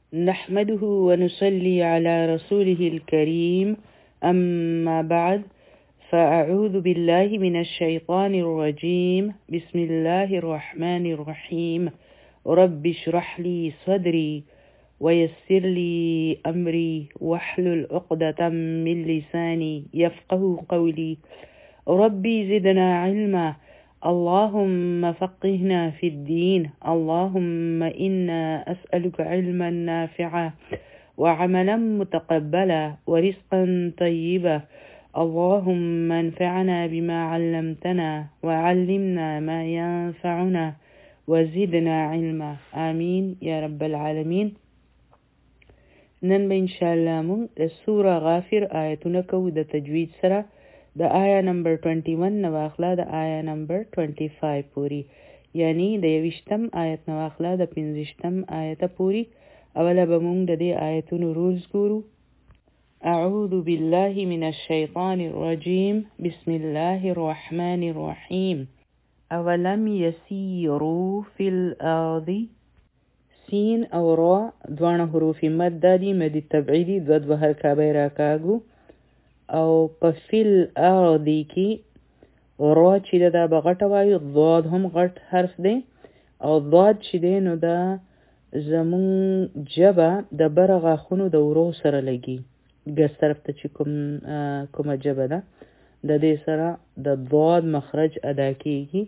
نحمده ونصلي على رسوله الكريم أما بعد فأعوذ بالله من الشيطان الرجيم بسم الله الرحمن الرحيم رب اشرح لي صدري ويسر لي أمري واحلل عقدة من لساني يفقه قولي ربي زدنا علما اللهم فقهنا في الدين اللهم إنا أسألك علما نافعا وعملا متقبلا ورزقا طيبا اللهم انفعنا بما علمتنا وعلمنا ما ينفعنا وزدنا علما آمين يا رب العالمين. نن به انشاءالله مونږ د سوره غافر آیتونه کوو د تجوید سره د آیا نمبر 21 نه واخله د آیا نمبر 25 پوری، یعنی د 20م آیت نه واخله د 15م آیت پوری. اوله به مونږ د دې آیتونو رولز ګورو. اعوذ بالله من الشیطان الرجیم بسم الله الرحمن الرحیم. اولم یسیروا فی الارض، سین او را دوانه حروف مد دي، مد تبعیدی دو حرکابه راکاگو. او په فیل ارضی کی را چې دا بغټه وایو، ضاد هم غټ حرف دی، او ضاد چې دی نو دا زمون جبه د بره غاښونو د ورو سره لګي، ګس طرف ته چې کومه جبه ده د دې سره د ضاد مخرج ادا کیږي.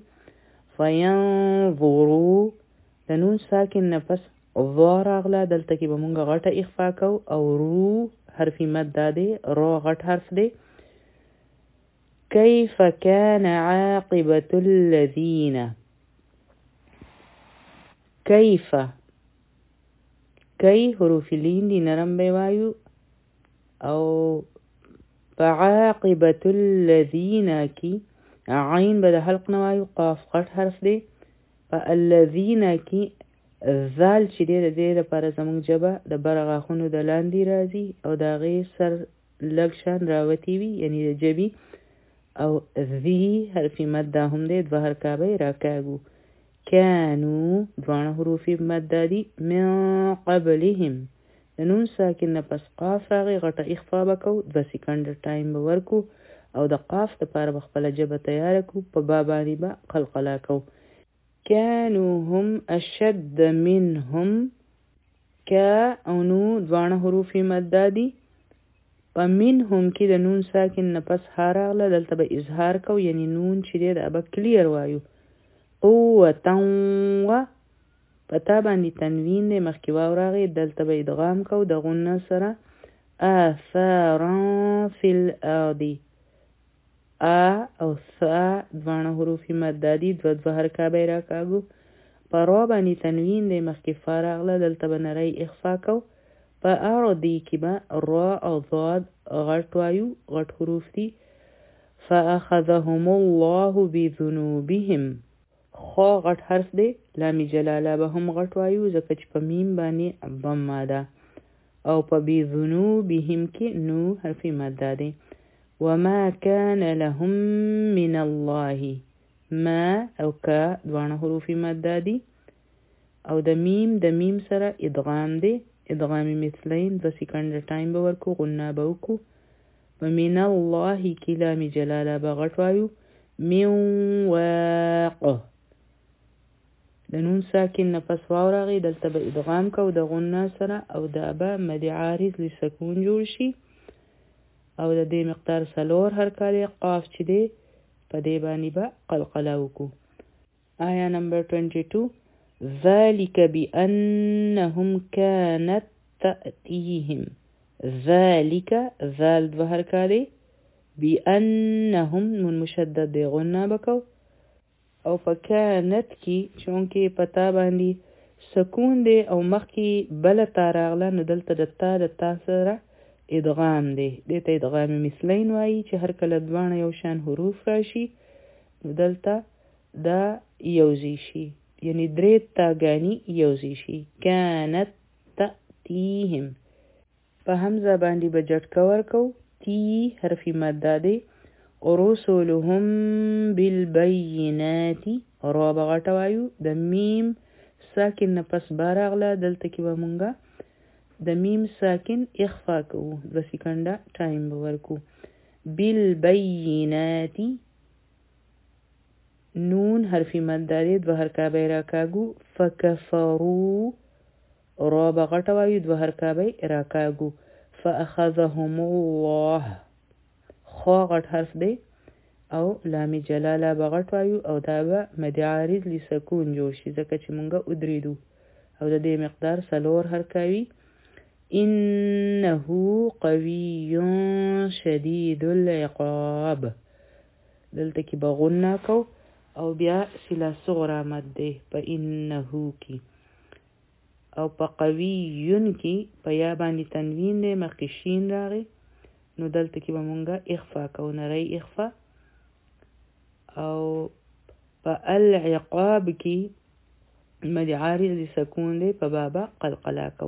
فینظرو د نون ساکن نفس ضا راغله، دلته کې به مونږ غټه اخفا کو، او رو حرفی مد داده، را غټ حرف دی. کیف کان عاقبت الذین، کیف کی حروف لین دی نرم بیوایو، او فعاقبت الذین کی عین به د حلق نوایو، قاف غټ حرف دی. فالذین کی ذال چې دی د دې لپاره زموږ جبه د بره غاښونو د لاندې راځي او د هغې سر لږ شان راوتی وي، یعنی د جبې. او ذی حرفي مد دا هم دی، دوه حرکابه یې راکاږو. کانو دواړه حروف مد دا دي. من قبلهم د نون ساکن نه پس قاف راغی، غټه اخفا به کو، 2 سکنډ ټایم به ورکو، او د قاف دپاره به خپله جبه تیاره کو، په با باندې به قلقلا کو. كانوا هم أشد منهم، کا او نو دوانه حروف مد دي. په منهم کې د نون ساکن نه پس ها راغله، دلته به اظهار کو، یعنی نون چې دی دا به کلیر وایو. قوة و په تا باندې تنوین دی، مخکې واو راغی، دلته به ادغام کو د غنه سره. آثارا فی الارض، ا او ثا دوانه حروف مد دي، دو حرکابه راکاگو. پا را بانی تنوین دی، مخی فا راغله، دلتا بنرائی اخفا کو. پا ارضی کی با را او ضاد غٹ وایو، غٹ حروف دی. فاخذهم الله بذنوبهم، خوا غٹ حرف دی، لامی جلاله به هم غٹ وایو، زکه چې په میم بانی ضمه ده. او پا بذنوبهم کی نو حرفی مد دی. وما كان لهم من الله، ما او کا دوانه حروف مد دي، او د میم سره ادغام دی، ادغام مثلین 2 سکنډ ټایم به ورکو، غنه به وکو. ومن الله کی لامی جلاله به غټ وایو. من واق د نون ساکن نه پس واو راغی، دلته به ادغام کو د غنه سره، او دا به مد عارض لسکون جوړ شي، او د دې مقدار 4 حرکات قاف چې دی په دې باندې به قلقله وکړو. آیا نمبر 22. ذلك بأنهم كانت تأتيهم، ذلك ذال دو حرکات بأنهم من مشدد دی، غنه بکو. او په کانت کی چونکه پتا باندې سکون دی او مخکې بله تا راغله، نو دلته د تا سره ادغام دی، دیتا ادغام مثلین وایی چې هر کله دوانه یو شان حروف راشي، دلته دا یوزی شي، یعنی 3 تاگانی یوزی شي. کانت تأتیهم، په حمزه باندې به جټکه ورکو، تی حرفی مد دی. رسولهم بالبینات، را بغټه وایو، د میم ساکن نه پس با راغله، دلته کې به مونږه د میم ساکن اخفا کوو 2 سکنډه ټایم به ورکو بالبینات نون حرفی مد داری 2 حرکا به راکاگو فکفرو را به غټه وایو 2 حرکا به راکاگو فاخذهم الله خو غټ حرف دی او لام جلاله به غټ وایو او دا به مد عارض لسکون جوړ شي ځکه چې مونږه ودریدو او د دې مقدار 4 حرکاوي انه قوي شدید العقاب دلته کې به غنه کو او بیا سلا صغرا مد دی په انه کی او په قویون کی په یا باندې تنوین دی مخکې شین راغی نو دلته کې به مونږه اخفا کو نری اخفا او په العقاب کی مد عارض سکون دی په بابا قلقلا کو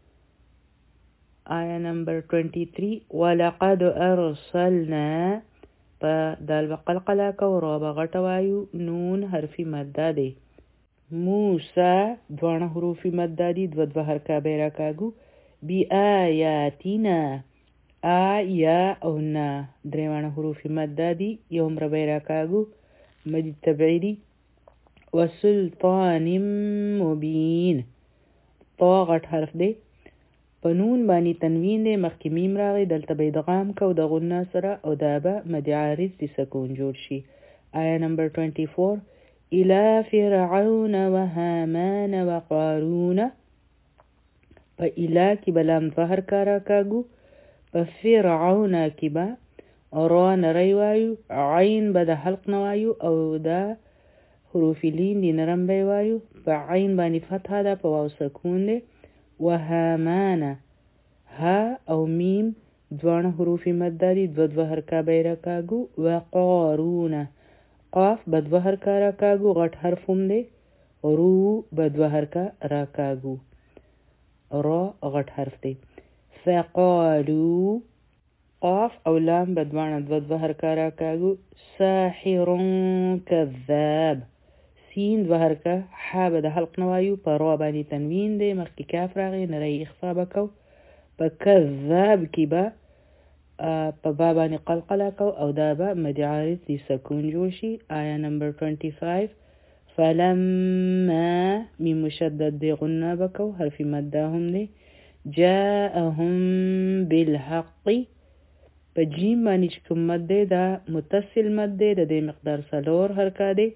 آیا نمبر 23 ولقد ارسلنا په دال بقلقلا کو را بغټ وایو نون حرفی مده دی موسی دوانه حروفی مده دی 2 حرکا به راکاگو بی آیاتینا آیا او نا دریوانه حروفی مده دی یو مر به راکاگو مد تبعیدی وسلطان مبین طا غټ حرف دی په نون باندې تنوین دی مخکې میم راغی دلته به ادغام کو د غنه سره او دا به مد عارض سکون جوړ شي آیا نمبر 24 الى فرعون وهامان وقارون په الى کې بلام ظهر کارا کاګو په فرعون کې به را نری وایو عین به د حلق نوایو او دا حروف لین دی نرم به وایو په عین باندې فتحه ده په واو سکون دی وهامان ها او میم دوانه حروف مد داری 2 حرکا به راکاگو وقارون قاف به 2 حرکا راکاگو غټ حرف هم دی رو به 2 حرکا راکاگو را غټ حرف دی فقالو قاف او لام به دوانه 2 حرکا راکاگو ساحر کذاب سین 2 حرکه ح به د حلق نوایو په را باندې تنوین دی مخکې کاف راغی نری اخفا بکو په کذاب کې به په با باندې قلقله کو او دا به مد عارض سکون جوړ شي آیا نمبر 25 فلما میم مشدد دی غنه بکو حرف مده هم دی جاءهم بالحق په جیم باندې چې کوم مد دی دا متصل مد دی د دې مقدار 4 حرکا دی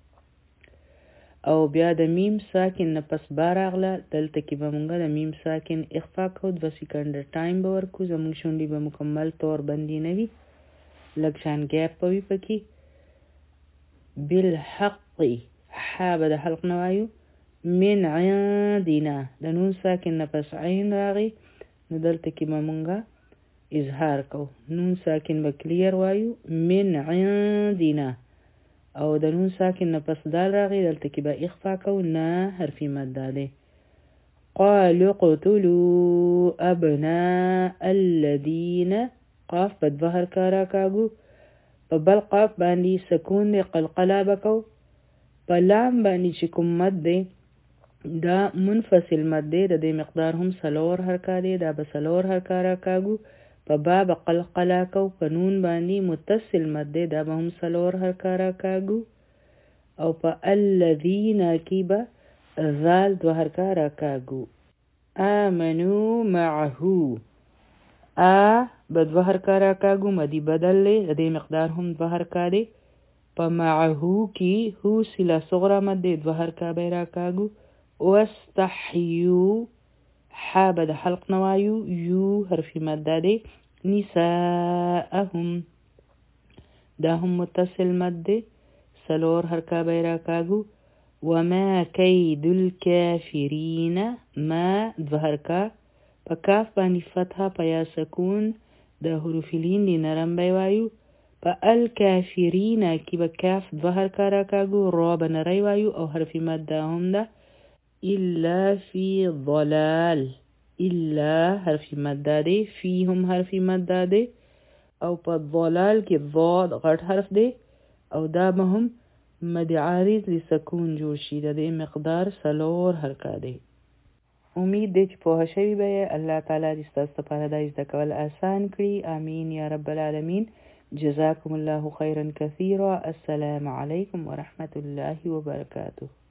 او بیا د میم ساکن نه پس بار اغله دلته کې به مونږه د میم ساکن اخفا کو 2 سکنډ ټایم به ورکو زموږ شونډې به مکمل طور بندي نه وي لږ شان ګیپ به وي پکې بالحق ح به د حلق نه وایو من عندنا د نون ساکن نه پس عین راغی نو دلته کې به مونږه اظهار کو نون ساکن به کلیر وایو من عندنا او د نون ساکن نه پس دال راغی دلته کې به اخفا کو نه حرفی مد دی قالوا قتلوا ابناء الذين قاف په 2 حرکا راکاگو په بل قاف باندې سکون دی قلقلا بکو په لام باندې چې کوم مد دی دا منفصل مد دی د دې مقدار هم 4 حرکا دی دا به 4 حرکا راکاگو په باب قلقلا کو په نون باندې متصل مد دی دا به هم 4 حرکا راکاگو او په الذین کی به ذال 2 حرکا راکاگو آمنو معه به 2 حرکا راکاگو مدی بدل لی د دې مقدار هم 2 حرکا دی په معه کی هو سلا صغرا مد دی 2 حرکا به راکاگو واستحیو ح به د حلق نوایو یو حرفی مد دی نساءهم دا هم متصل مد دی 4 حرکا به راکاگو وما کید الكافرین ما 2 حرکا په کاف باندې فتحه په یا سکون د حروف لین دی نرم به وایو په الکافرین کې به کاف 2 حرکا راکاگو را به نری وایو او حرفی مد هم ده الا فی ضلال الا حرفی مد دی فی هم حرفی مد دی او په ضلال کې ضاد غټ حرف دی او دا به هم مد عارض لسکون جوړ شي د دې مقدار 4 حرکا دی امید دی چې پوه شوي به یې. الله تعالی دې ستاسو لپاره دا زده کول آسان کړي. آمین یا رب العالمین. جزاکم الله خیرا کثیرا. السلام علیکم ورحمة الله وبرکاته.